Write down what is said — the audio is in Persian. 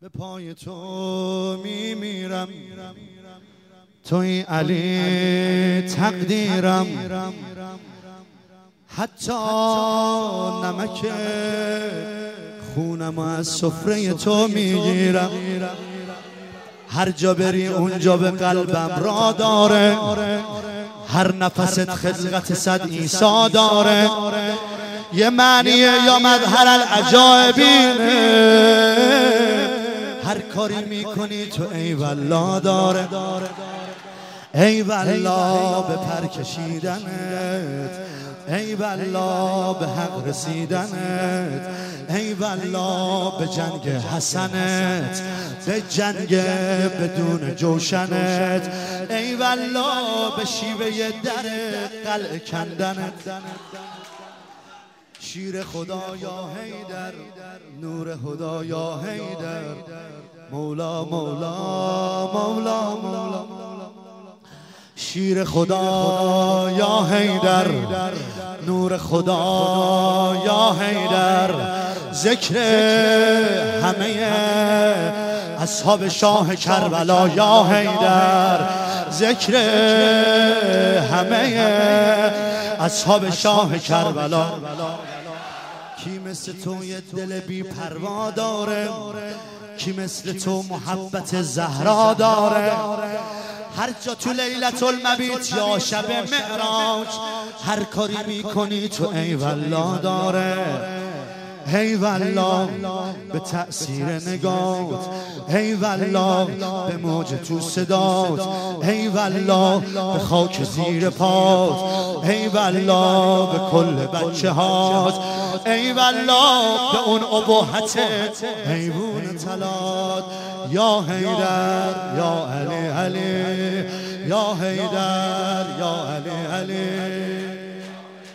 به پای تو میمیرم، توی علی تقدیرم، حتی نمک خونم از سفره تو میگیرم. هر جا بری اونجا به قلبم را داره، هر نفست خلقت 100 عیسی داره. یه معنیه یا مظهر العجایبینه، هر کاری میکنی تو ای والله داره. ای والله به پر کشیدنت، ای والله به حق رسیدنت، ای والله به جنگ حسنت، به جنگ بدون جوشنت، ای والله به شیوه در قلع کندنت. شیر خدا یا حیدر، نور خدا یا حیدر، مولا مولا مولا مولا. شیر خدا یا حیدر، نور خدا یا حیدر، ذکر همه اصحاب شاه کربلا یا حیدر، ذکر همه اصحاب شاه کربلا. کی مثل تو یه دل بی پروا داره؟ کی مثل تو محبت زهرا داره؟ هر جا تو لیلت المبیت یا شب معراج، هر کاری میکنی تو ای والله داره. ای والله به تأثیر نگات، ای والله به موج تو صدات، ای والله به خاک زیر پات، ای والله به کل بچه هات، ای والله به اون ابهت حیوان طلات. یا حیدر یا علی علی، یا حیدر یا علی علی.